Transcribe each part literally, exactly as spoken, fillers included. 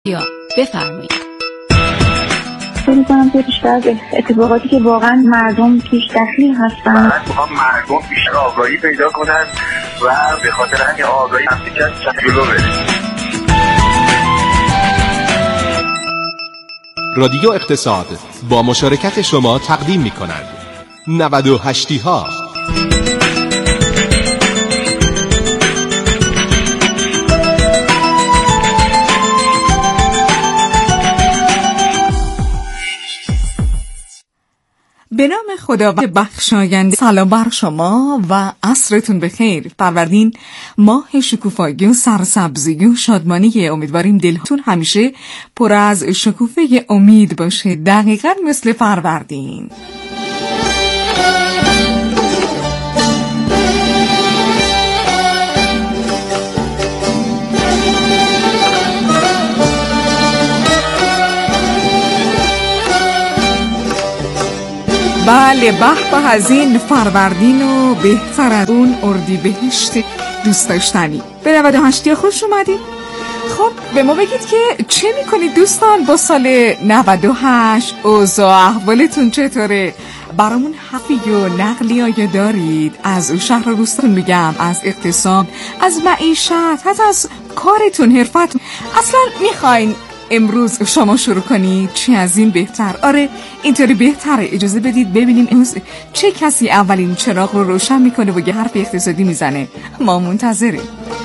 یا بفرمایید. فکر کنم که بیشتر از اتفاقاتی که واقعا مردم پیش دخیل هستن، من میخوام مردم بیشتر آگاهی پیدا کنن و به خاطر همین آگاهی همدیگر جلو بریم. رادیو اقتصاد با مشارکت شما تقدیم می کند نود و هشتی ها. به نام خداوند بخشاینده. سلام بر شما و عصرتون بخیر. فروردین ماه شکوفایی و سرسبزی و شادمانی. امیدواریم دلتون همیشه پر از شکوفه امید باشه، دقیقاً مثل فروردین. بله، به به از این فروردین و بهتر از اون اردیبهشت دوست داشتنی. به نود و هشت خوش اومدید. خب به ما بگید که چه میکنید دوستان با سال نود و هشت؟ اوضاع احوالتون چطوره؟ برامون حرفی و نقلی آیا دارید؟ از شهر و روستون میگم، از اقتصاد، از معیشت، حتی از کارتون، حرفتون. اصلا میخواین امروز شما شروع کنید؟ چی از این بهتر؟ آره اینطوری بهتره. اجازه بدید ببینیم امروز چه کسی اولین چراغ رو روشن میکنه و یه حرف اقتصادی میزنه. ما منتظریم.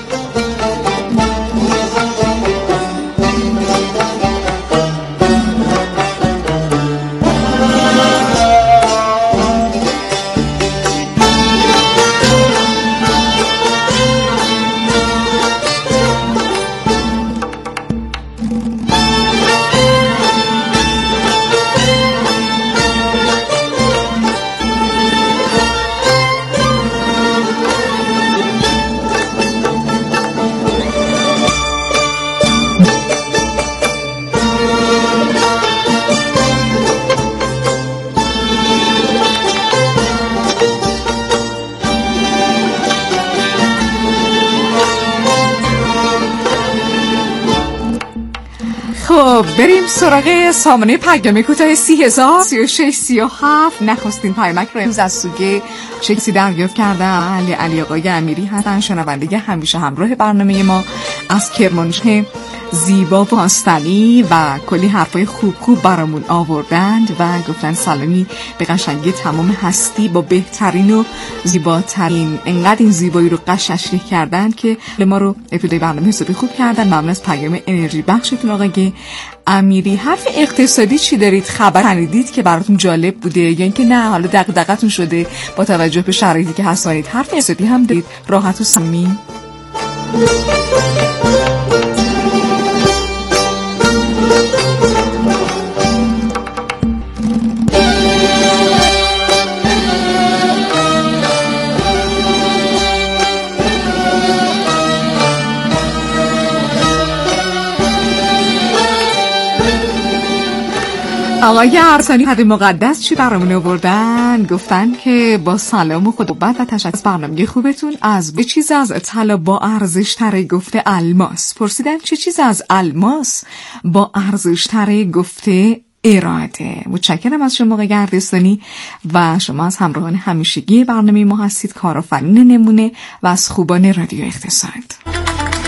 خب بریم سراغ سامانه پیام کوتاه سی هزار سی و شش سی و هفت. نخستین پیامک رو امروز از سوی شکسی دریافت کردم. علی علی آقای امیری هستن، شنونده همیشه همراه برنامه ما از کرمانشاه زیبا و آستانی و کلی حرفای خوب خوب برامون آوردند و گفتن سلامی به قشنگی تمام هستی با بهترین و زیباترین. انقدر این زیبایی رو قشنگ کردن که ما رو ابتدای برنامه حسابی خوب کردن. ممنون از پیام انرژی بخشتون آقای امیری. حرف اقتصادی چی دارید؟ خبر شنیدید که براتون جالب بوده یا اینکه نه حالا دغدغه‌تون شده با توجه به شرایطی که هستید؟ حرف اقتصادی هم دارید راحت و صمیمی؟ آقای ارسانی حد مقدس چی برامون آوردن؟ گفتن که با سلام و خدابت و تشکر از برنامه خوبتون. از به چیز از طلا با ارزش تره گفته الماس. پرسیدن چه چیز از الماس با ارزش تره گفته اراده. متشکرم از شما آقای ارسانی و شما از همراهان همیشگی برنامه ما هستید، کارآفرین نمونه و از خوبان رادیو اقتصاد.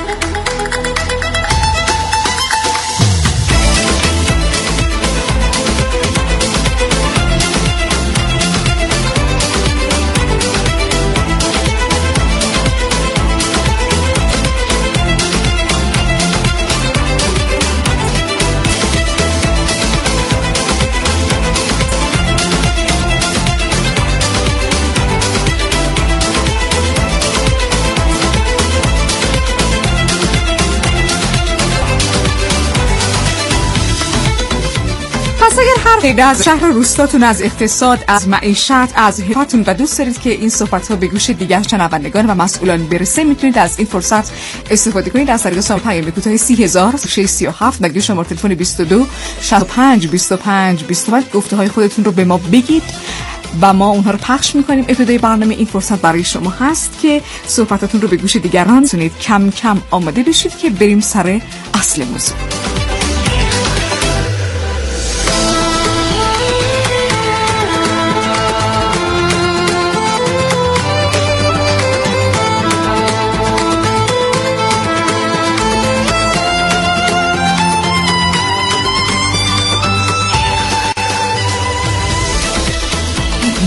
اگر هر از شهر روستاتون، از اقتصاد، از معیشت، از حرفتون و دوست دارید که این صحبت ها به گوش دیگر شنوندگان و مسئولان برسه، میتونید از این فرصت استفاده کنید. از طریق سامانه پیام کوتاه سی هزار شش سی و هفت و شماره تلفن بیست و دو شصت و پنج بیست و پنج بیست و پنج گفته های خودتون رو به ما بگید و ما اونها رو پخش میکنیم. ابتدای برنامه این فرصت برای شما هست که صحبتاتون رو به گوش دیگران رسونید. کم کم آماده بشید که بریم سر اصل موضوع.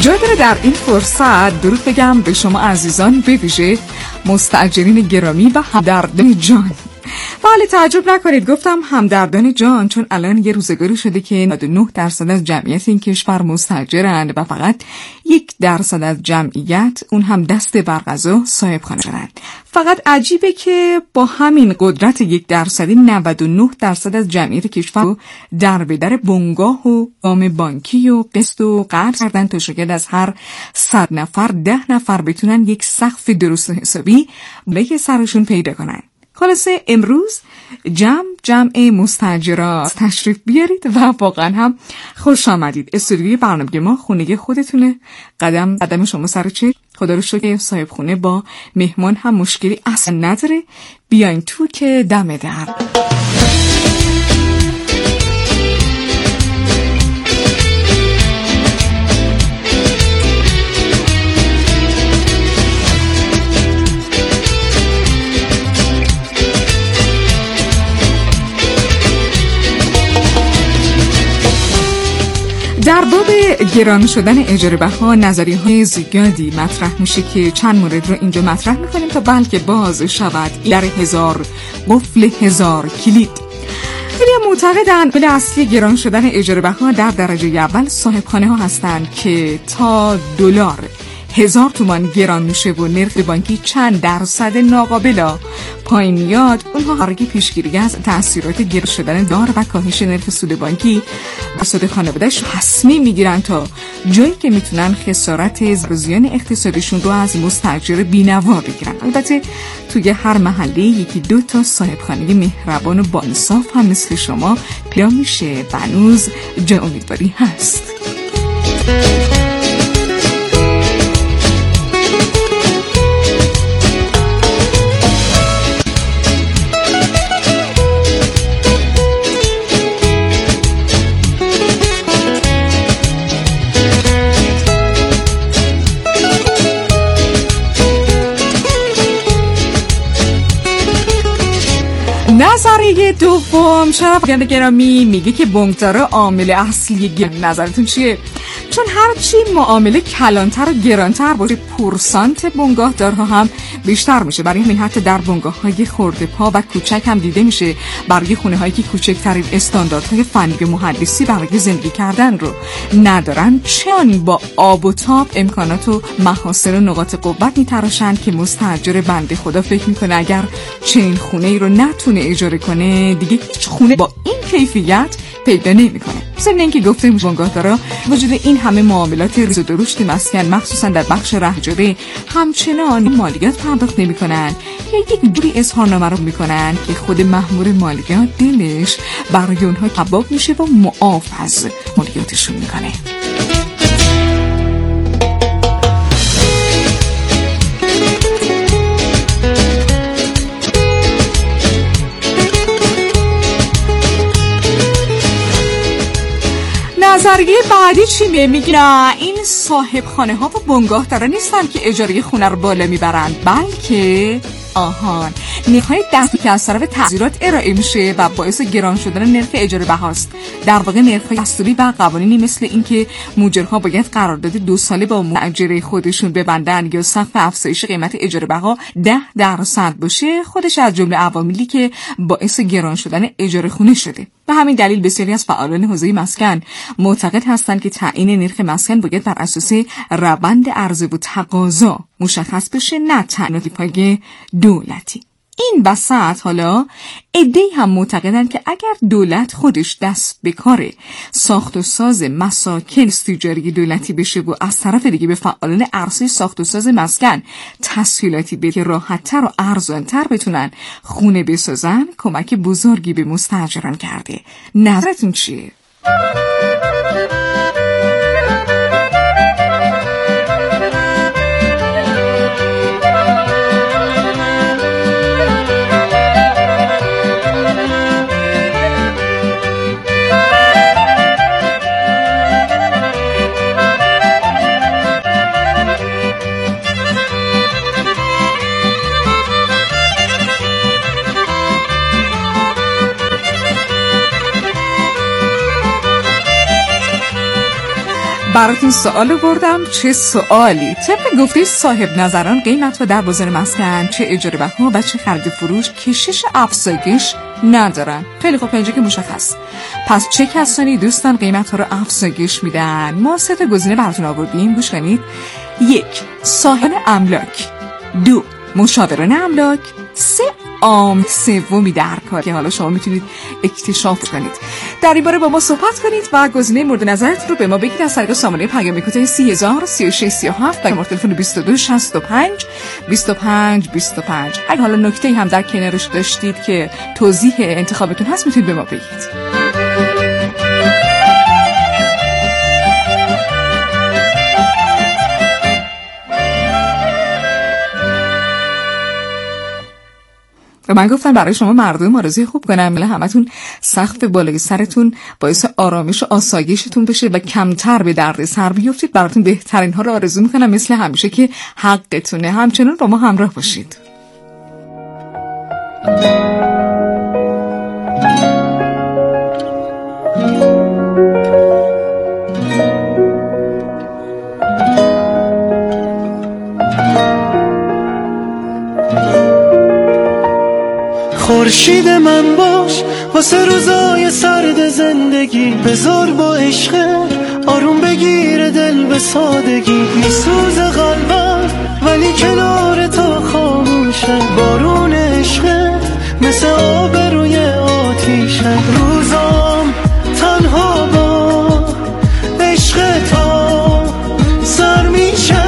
جای داره در این فرصت درود بگم به شما عزیزان، به ویژه مستاجرین گرامی و همدردان جان. بله تعجب نکنید گفتم همدردان جان، چون الان یه روزگاری شده که نود و نه درصد از جمعیت این کشور مستاجرند و فقط یک درصد از جمعیت، اون هم دست برغذا، صاحب خانه شدند. فقط عجیبه که با همین قدرت یک درصدی نود و نه درصد از جمعیت کشور در به در بنگاه و وام بانکی و قسط و قرض کردن تا شاید از هر صد نفر ده نفر بتونن یک سقف درست و حسابی بالای سرشون پیدا کنن. خلاصه امروز جمع جمع مستاجرا تشریف بیارید و واقعا هم خوش آمدید. استودیوی برنامه ما خونه خودتونه. قدم قدم شما سر چه؟ خدا رو شکر صاحب خونه با مهمان هم مشکلی اصلا نداره. بیاین تو که دم در. در باب گران شدن اجاره بها نظریه‌های زیادی مطرح میشه که چند مورد رو اینجا مطرح میکنیم تا بلکه باز شود در هزار قفل هزار کلید. خیلی معتقدن ولی اصلی گران شدن اجاره بها در درجه اول صاحب خانه ها هستند که تا دلار هزار تومان گران میشه و نرخ بانکی چند درصد ناقابل پایین میاد، اونها برای پیشگیری از تأثیرات گران شدن دلار و کاهش نرخ سود بانکی بسود خانواده‌اش تصمیم میگیرن تا جایی که میتونن خسارت زیان اقتصادیشون رو از مستاجر بی‌نوا بگیرن. البته توی هر محله یکی دو تا صاحب خانه مهربان و با انصاف هم مثل شما پیدا میشه و هنوز جای امیدواری هست. نظریه دوم شنونده گرامی میگه که بانکدارا عامل اصلی گران. نظرتون چیه؟ چون هرچی معامله کلانتر و گرانتر باشه پورسانت بنگاهدارها هم بیشتر میشه. برای همین حتی در بنگاه‌های خرده پا و کوچک هم دیده میشه برای خونه‌هایی که کوچکترین استانداردهای فنی و مهندسی برای زندگی کردن رو ندارن، چون با آب و تاب امکانات و محاصر و نقاط قوت میتراشن که مستاجر بنده خدا فکر میکنه اگر چنین خونه‌ای رو نتونه اجاره کنه دیگه هیچ خونه با این کیفیت پیدا نمیکنه. ضمن اینکه گفتیم بنگاهدارا وجود این همه معاملات ریز و درشت مسکن مخصوصا در بخش رهجاری همچنان مالیات پرداخت نمی‌کنن یا یک جوری اظهارنامه رو میکنن که خود مأمور مالیات دلش برای اونها کباب میشه و معاف از مالیاتشون میکنه. نظریه بعدی چی میگه؟ میگه نه این صاحب خانه ها و بنگاه دارن نیستن که اجاره خونه رو بالا میبرند، بلکه آهان نرخ‌های دستی که از طرف تغییرات ارائه میشه و باعث گران شدن نرخ اجاره بهاست. در واقع نرخ‌های دستوری و قوانینی مثل اینکه مؤجرها باید قرارداد دو ساله با مؤجر خودشون ببندن یا سقف افزایش قیمت اجاره بها ده درصد باشه خودش از جمله عواملی که باعث گران شدن اجاره خونه شده. به همین دلیل بسیاری از فعالان حوزه مسکن معتقد هستند که تعیین نرخ مسکن باید بر اساس روند عرضه و تقاضا مشخص بشه، نه تعیینات پای دولتی. این وسط حالا عده‌ای هم معتقدند که اگر دولت خودش دست به کار ساخت و ساز مساکن استیجاری دولتی بشه و از طرف دیگه به فعالان عرصه ساخت و ساز مسکن تسهیلاتی بده که راحت‌تر و ارزان‌تر بتونن خونه بسازن، کمک بزرگی به مستاجران کرده. نظرتون چیه؟ براتون سوال بردم. چه سوالی؟ طبق گفته صاحب نظران قیمت و در بازار مسکن چه اجاره بها و چه خرید فروش کشش افزایش ندارن. خیلی خوب، اینجا که مشخص. پس چه کسانی دوستان قیمت ها رو افزایش میدن؟ ما سه تا گزینه براتون آوردیم، گوش کنید. یک، صاحب املاک. دو، مشاوران املاک. سه، عام سومی در کار که حالا شما میتونید اکتشاف کنید. در این باره با ما صحبت کنید و گزینه مورد نظرتون رو به ما بگید از طریق سامانه پیام کوتاه سی هزار سی و شش سی و هفت و شماره تلفن بیست و دو شصت و پنج بیست و پنج بیست و پنج. اگه حالا نکته‌ای هم در کنارش داشتید که توضیح انتخابتون هست میتونید به ما بگید. و من گفتم برای شما مردم آرزوی خوب کنم، بله همتون سقف بالای سرتون باعث آرامش و آسایشتون بشه و کمتر به درد سر بیفتید. براتون بهترین ها رو آرزو میکنم، مثل همیشه که حقتونه. همچنان با ما همراه باشید. خورشید من باش واسه روزای سرد زندگی، بذار با عشق آروم بگیره دل به سادگی. میسوز قلبم ولی کنار تو خاموشه، بارون عشق مثل آب روی آتیشه. روزام تنها با عشق تو سر میشه،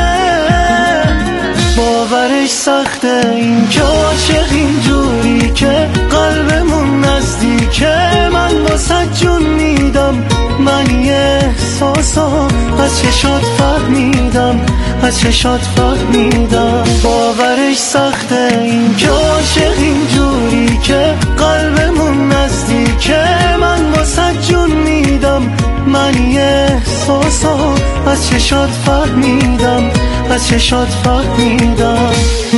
باورش سخته این که عاشق اینجوری که قلبمون نزدیکه. من واسه جون میدم، من یه احساسا از چشات فهمیدم، از چشات فهمیدم. باورش سخته این که عاشق اینجوری که قلبمون نزدیکه. من واسه جون میدم، من یه احساسا از چشات فهمیدم، از چشات فهمیدم.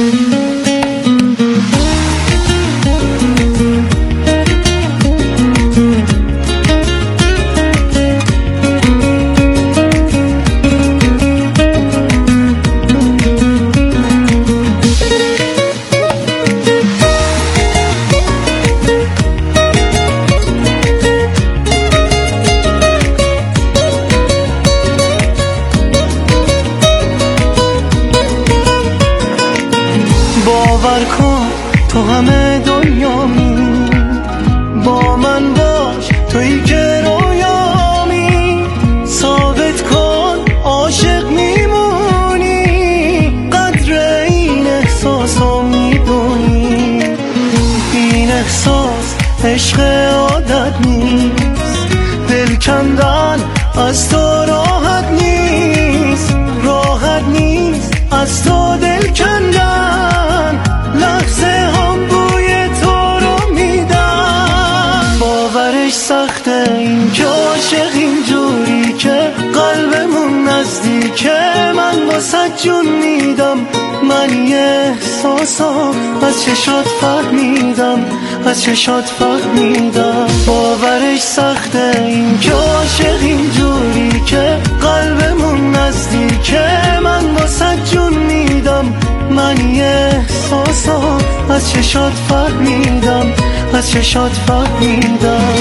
باور کن تو همه دنیامی، با من باش تویی که رویامی. ثابت کن عاشق میمونی، قدر این احساسو میدونی. این احساس عشق عادت نیست، دل کندن از تو راحت نیست، راحت نیست از تو دل کندن. لحظه هم بوی تو رو میدم، باورش سخته این که عاشق اینجوری که قلبمون نزدیکه. من واسه جون میدم، من یه احساسا از چشات فهمیدم، از چشات فهمیدم. باورش سخته این که عاشق اینجوری که قلبمون نزدیکه. من واسه جون میدم، من یه احساسا از چشات فهمیدم، از چشات فهمیدم.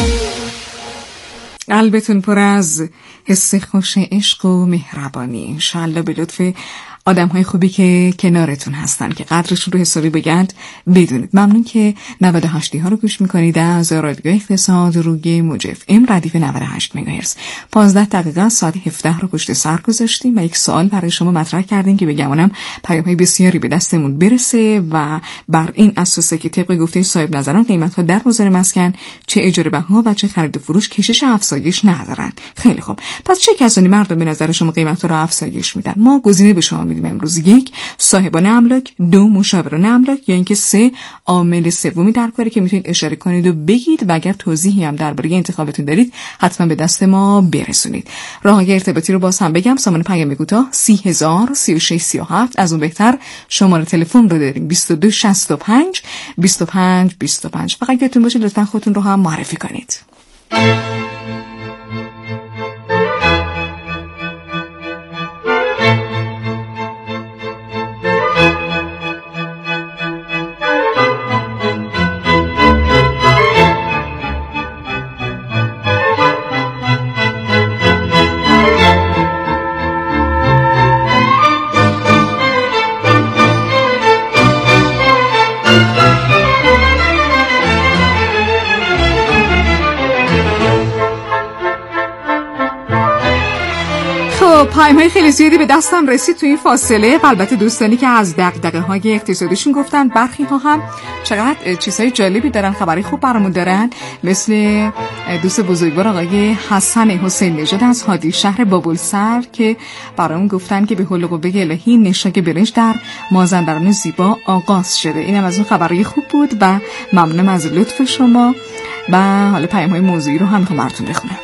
قلبتون پر از حس خوش عشق و مهربانی، انشالله به لطف آدم های خوبی که کنارتون هستن که قدرشون رو حسابی بگند بدونید. ممنون که نود و هشت ها رو گوش میکنید از رادیو اقتصاد روی موج اف ام ردیف نود و هشت مگاهرتز. پانزده دقیقه ساعت هفده رو پشت سر گذاشتیم و یک سوال برای شما مطرح کردیم که بگمانم پیام های بسیاری به دستمون برسه و بر این اساسه که طبق گفته صاحب نظران قیمت ها در بازار مسکن چه اجاره بها و چه خرید و فروش کشش افزایش ندارن. خیلی خوب، پس چه کسانی مردم به نظر شما قیمت ها رو افزایش میدن؟ ما گزینه به شما میدیم امروز. یک، صاحبان املاک. دو، مشاوران املاک. یا اینکه سه، عامل سومی در کاری که میتونید اشاره کنید و بگید و اگر توضیحی هم درباره انتخابتون دارید حتما به دست ما برسونید. راههای ارتباطی رو باز هم بگم. سامانه پیام کوتاه سی هزار سی و شش سی و هفت. از اون بهتر شماره تلفن رو داریم بیست و دو شصت و پنج بیست و پنج بیست و پنج. فقط یادتون باشه لطفا خودتون رو هم معرفی کنید. خب پیام‌های خیلی زیادی به دستم رسید تو این فاصله. البته دوستانی که از دغدغه‌های اقتصادیشون گفتن، برخی ها هم چقدر چیزهای جالبی دارن، خبری خوب برامون دارن، مثل دوست بزرگوار آقای حسن حسین نژاد از هادی شهر بابلسر که برامون گفتن که به حول و قوه الهی نشاگ برنج در مازندران زیبا آغاز شده. اینم از اون خبرهای خوب بود و ممنونم از لطف شما. و حالا پیام‌های موضوعی رو هم می‌خوام براتون بخونم.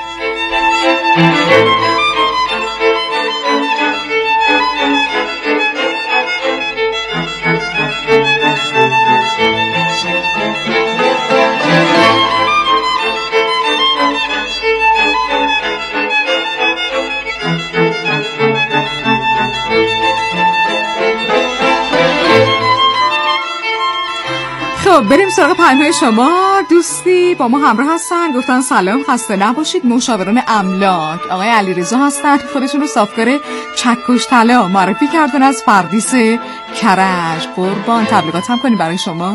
خب بریم سراغ پیام‌های شما. دوستی با ما همراه هستن، گفتن سلام، خسته نباشید. مشاوران املاک آقای علیرضا هستن، خودشون رو صافکار چکش طلا معرفی کردن از فردیس کرج. قربان، تبلیغات هم کنی برای شما.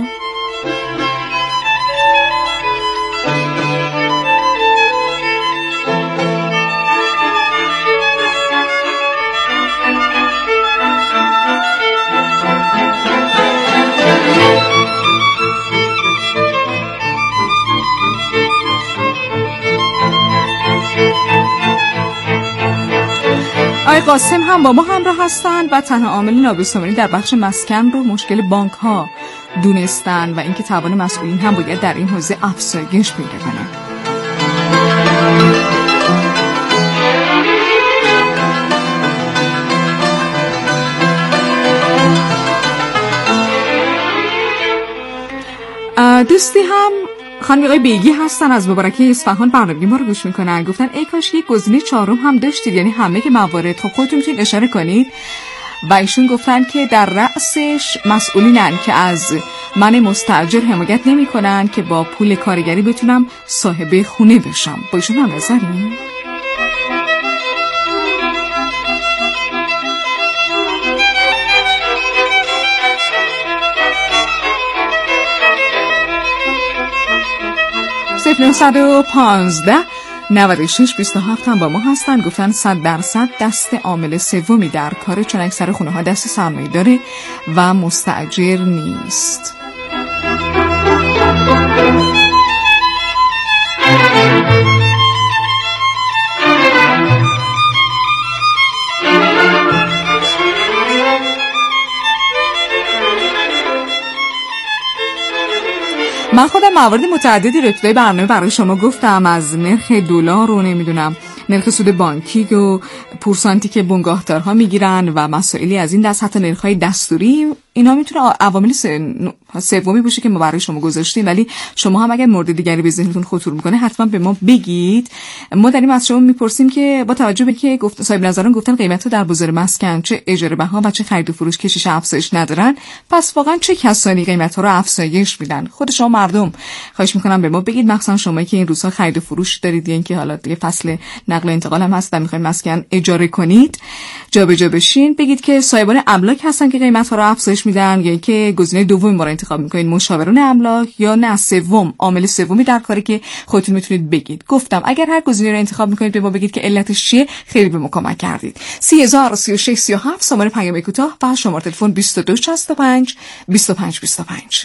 آقای قاسم هم با ما همراه هستند و تنها عامل نابسامانی در بخش مسکن رو مشکل بانک ها دونستن و اینکه توان مسئولین هم باید در این حوزه افزایش پیدا کنه. دوستی هم خانم آقای بیگی هستن از مبارکه اصفهان برنامه ما رو گوش میکنن، گفتن ای کاش یک گزینه چهارم هم داشتید، یعنی همه که موارد. خب خودتون میتونید اشاره کنید. و ایشون گفتن که در رأسش مسئولینن که از من مستاجر حمایت نمیکنن که با پول کارگری بتونم صاحب خونه بشم. با ایشون هم نظرین؟ صفر نهصد و پانزده نود و شش بیست و هفت هم با ما هستن، گفتن صد درصد دست عامل سومی در کار، چون اکثر خونه ها دست سرمایه داره و مستاجر نیست. من خودم موارد متعددی رو ابتدای برنامه برای شما گفتم، از نرخ دلار رو نمیدونم نرخ سود بانکی و پورسانتی که بنگاهدارها میگیرن و مسائلی از این دست، حتی نرخ‌های دستوری، اینا میتونه عوامل سومی باشه که ما برای شما گذاشتیم. ولی شما هم اگر مورد دیگری به ذهنتون خطور میکنه حتما به ما بگید. ما داریم از شما میپرسیم که با توجه به که گفت صاحب نظران گفتن قیمت‌ها در بازار مسکن چه اجاره بها و چه خرید و فروش کشش افزایش ندارن، پس واقعا چه کسانی قیمت‌ها رو افزایش میدن؟ خود شما مردم خواهش میکنم به ما بگید، مخصوصا شما که این روزها خرید و فروش دارید، یعنی که حالا دیگه فصل نقل و انتقال هم هست و میخواین مسکن اجاره کنید، جابجا بشین، بگید که صاحبان املاک هستن که قیمت‌ها رو افزایش میدن، یا اینکه گزینه دوم ما رو انتخاب میکنین، مشاوران املاک، یا نه سوم عامل سومی در کاری که خودتون میتونید بگید. گفتم اگر هر گزینه رو انتخاب میکنید به ما بگید که علتش چیه، خیلی به ما کمک کردید. سی هزار و سی و شش سی و هفت شماره پیام کوتاه و شماره تلفن بیست و دو شصت و پنج بیست و پنج بیست و پنج.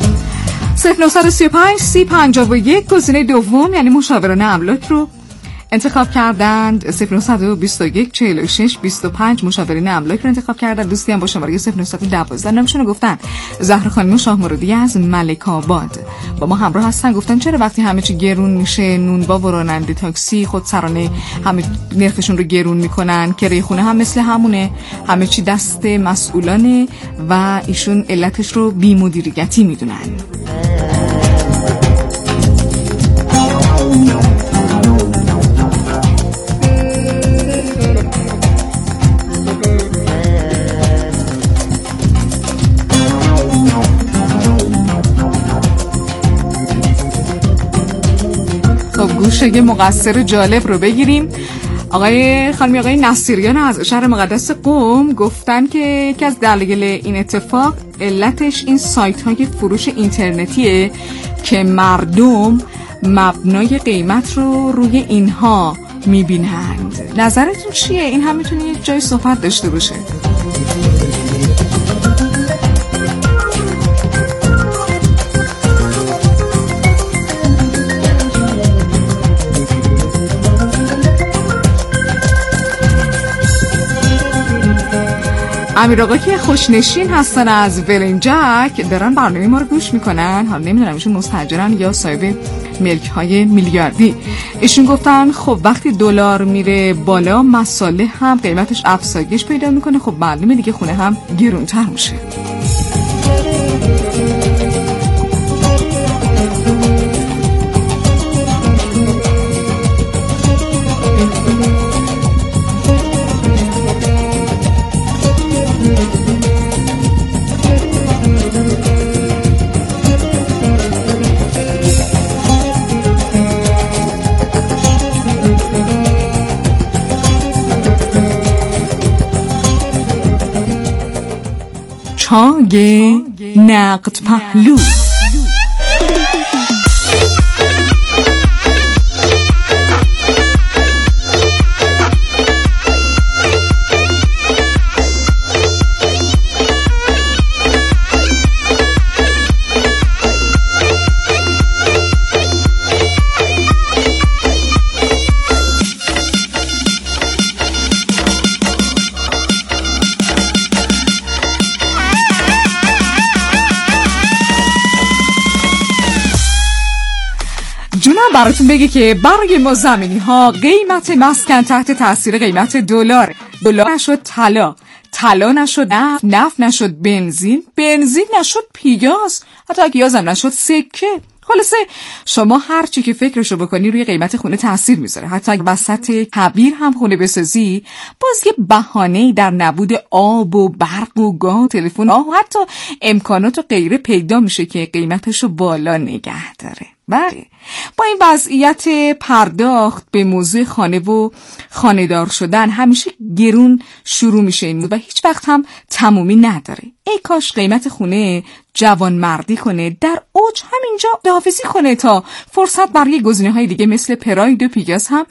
صفر نهصد و سی و پنج سی پنجاه و یک گزینه دوم یعنی مشاوران املاک رو انتخاب کردند صفر نه دو یک چهل و شش بیست و پنج. مشاورین املاک رو انتخاب کردند. دوستی هم با شماره صفر نه یک دو نامشون رو گفتن. زهرا خانم شاه مرادی از ملک آباد با ما همراه هستن. گفتن چرا وقتی همه چی گرون میشه نونبا و راننده تاکسی خودسرانه همه نرخشون رو گرون میکنن، کرایه خونه هم مثل همونه، همه چی دست مسئولانه و ایشون علتش رو بی‌مدیریتی میدونن. گوشه یه مقصر جالب رو بگیریم. آقای خانمی آقای نصیریان از شهر مقدس قم گفتن که یکی از دلایل این اتفاق علتش این سایت های فروش اینترنتیه که مردم مبنای قیمت رو روی اینها میبینند. نظرتون چیه؟ این هم میتونه یک جای صحبت داشته باشه. امیر آقا که خوشنشین هستن از ولنجک دارن برنامه ما رو گوش میکنن. حالا نمیدونم ایشون مستاجرن یا صاحب ملک های میلیاردی. ایشون گفتن خب وقتی دلار میره بالا مساله هم قیمتش افزایش پیدا میکنه، خب معلومه دیگه خونه هم گرونتر میشه. چاگ نقد پهلو. براتون بگه که برای ما زمینی ها قیمت مسکن تحت تاثیر قیمت دلار. دلار نشد طلا، طلا نشد نفت، نفت نشد بنزین، بنزین نشد پیاز، حتی پیاز هم نشد سکه. خلاصه شما هر چی که فکرشو بکنی روی قیمت خونه تاثیر میذاره. حتی اگه وسط کبیر هم خونه بسازی باز یه بهانه‌ای در نبود آب و برق و گاز، تلفن و حتی امکانات و غیره پیدا میشه که قیمتشو بالا نگه داره. بله با این وضعیت پرداخت به موضوع خانه و خانه‌دار شدن همیشه گرون شروع میشه این و هیچ وقت هم تمومی نداره. ای کاش قیمت خونه جوان مردی کنه، در اوج همینجا داویزی کنه تا فرصت برای گزینه‌های دیگه مثل پراید و پیگاز هم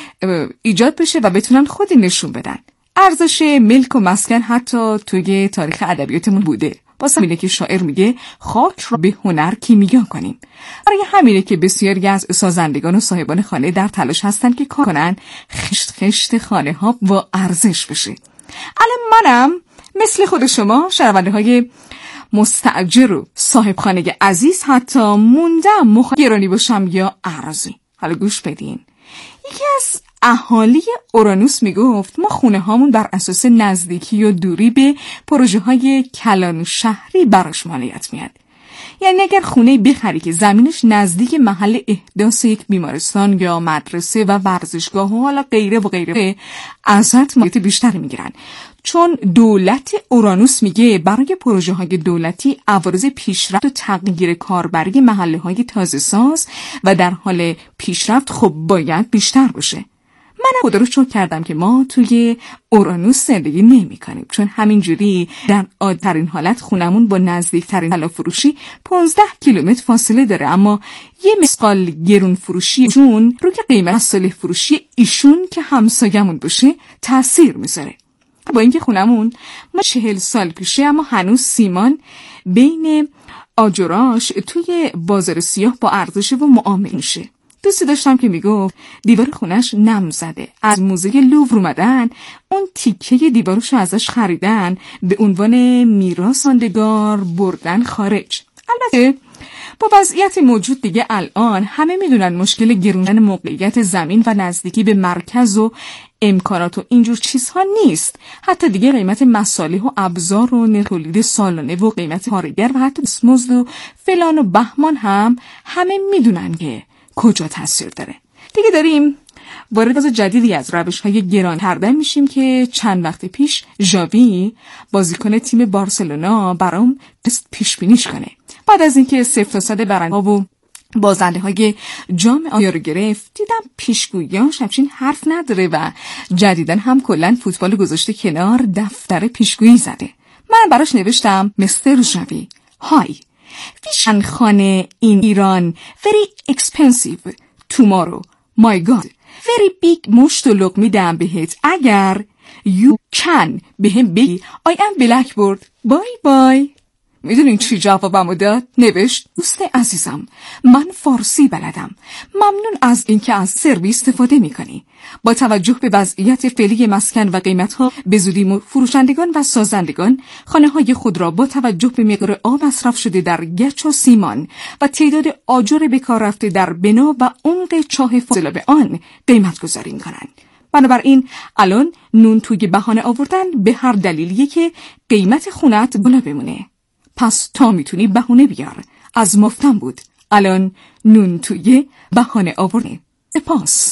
ایجاد بشه و بتونن خودی نشون بدن. ارزش ملک و مسکن حتی توی تاریخ ادبیاتمون بوده. واسه همینه که شاعر میگه خاک رو به هنر کیمیا کنیم. برای همینه که بسیاری از سازندگان و صاحبان خانه در تلاش هستن که کار کنن خشت خشت خانه ها با ارزش بشه. الان منم مثل خود شما شنونده های مستاجر و صاحب خانه عزیز حتی موندم مخ گرانی باشم یا ارزی. حالا گوش بدین. یکی از اهالی اورانوس میگفت ما خونه هامون بر اساس نزدیکی و دوری به پروژه های کلان شهری براش مالیات میاد. یعنی اگر خونه بخری که زمینش نزدیک محل احداث یک بیمارستان یا مدرسه و ورزشگاه و حالا غیره و غیره ازت مالیات بیشتری میگیرن. چون دولت اورانوس میگه برای پروژه های دولتی عوارض پیشرفت و تغییر کاربری محله های تازه ساز و در حال پیشرفت خب باید بیشتر باشه. من خدا رو شکر کردم که ما توی اورانوس زندگی نمی کنیم، چون همینجوری در عادی‌ترین حالت خونمون با نزدیکترین طلا فروشی پانزده کیلومتر فاصله داره، اما یه مسقال گرون فروشی جون روی قیمت صالح فروشی ایشون که همسایه‌مون باشه تأثیر میذاره. با اینکه خونمون ما چهل سال پیشه اما هنوز سیمان بین آجراش توی بازار سیاه با ارزش و معامله میشه. دوستی داشتم که میگفت دیوار خونش نم زده، از موزه لوور اومدن اون تیکه دیوارشو ازش خریدن، به عنوان میراث ماندگار بردن خارج. البته با وضعیت موجود دیگه الان همه میدونن مشکل گرونن موقعیت زمین و نزدیکی به مرکز و امکانات و اینجور چیزها نیست. حتی دیگه قیمت مصالح و ابزار و نرخ تولید سالانه و قیمت کارگر و حتی دستمزد و فلان و بهمان هم همه میدونن که کجا تاثیر داره. دیگه داریم وارد فاز جدیدی از روش‌های گران کردن میشیم که چند وقت پیش ژاوی بازیکن تیم بارسلونا برام تست پیش بینیش کنه. بعد از اینکه صفر تا صد برنده و بازنده های جام آیا رو گرفت، دیدم پیشگویاش همچین حرف نداره و جدیدن هم کلن فوتبال گذاشته کنار، دفتر پیشگویی زده. من براش نوشتم مستر ژاوی، های ویشن خانه این ایران very expensive tomorrow my god very big مشت و لق میدم بهت اگر you can بهم بگی I am blackboard bye bye. میدونین چی جوابمو داد؟ نوشت دوست عزیزم، من فارسی بلدم، ممنون از اینکه از سرویس استفاده میکنی. با توجه به وضعیت فعلی مسکن و قیمتها، به زودی فروشندگان و سازندگان خانه های خود را با توجه به مقدار آب مصرف شده در گچ و سیمان و تعداد آجر به کار رفته در بنا و عمق چاه فاضله به آن قیمت گذاری میکنند. بنابراین الان نون توی بهانه آوردن به هر دلیلیه که قیمت خونت بالا بمونه. پس تا میتونی بهونه بیار، از مفتم بود. الان نون توی بهانه آورده. سپاس.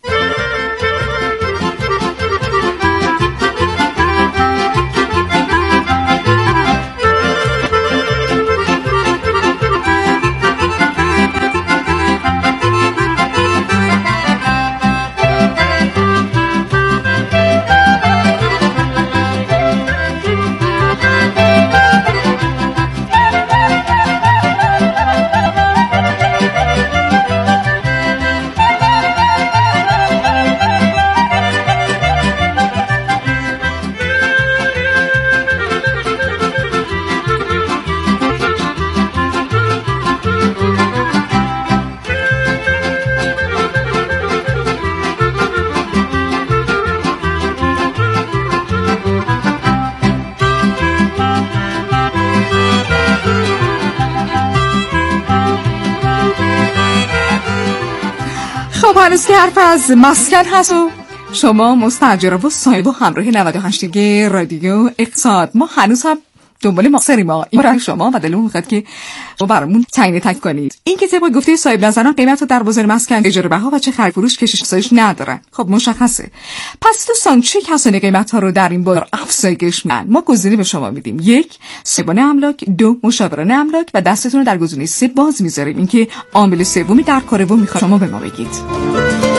خب هنوز که حرف از مسکن هست و شما مستاجر و صاحب و همراه نود و هشت رادیو اقتصاد، ما هنوز هم دنبال مقصری ما این برای شما و دلمون میخواد که شما برامون تعیین تک کنید. این که طبق گفته صاحب نظران قیمت رو در بازار مسکن اجاره بها و چه خرید فروش کشش افزایش ندارن. خب مشخصه. پس دوستان چه کسانی قیمت ها رو در این بازار افزایش میدن؟ ما گزینه به شما میدیم: یک، صاحبان املاک; دو، مشاوران املاک و دستتون رو در گزینه سه باز میذاریم. اینکه عامل سومی در کاره و میخواد شما به ما بگید.